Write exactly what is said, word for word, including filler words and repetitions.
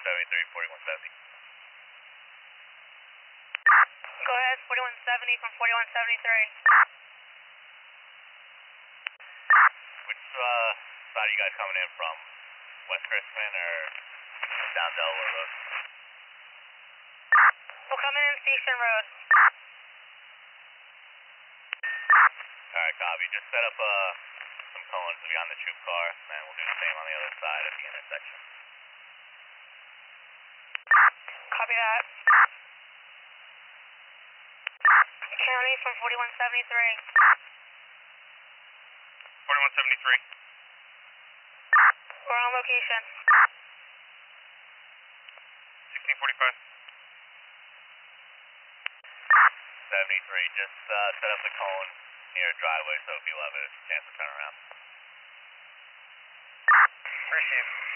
seventy-three, forty-one seventy. Go ahead, forty-one seventy from forty-one seventy-three. Which uh, side are you guys coming in from? West Chrisman or down Delaware Road? We're coming in Station Road. Alright, copy. Just set up uh, some cones behind the troop car, and we'll do the same on the other side at the intersection. Copy that. County from forty-one seventy-three. forty-one seventy-three. We're on location. sixteen forty-five. seventy-three, just uh, set up the cone near a driveway so people have a chance to turn around. Appreciate it.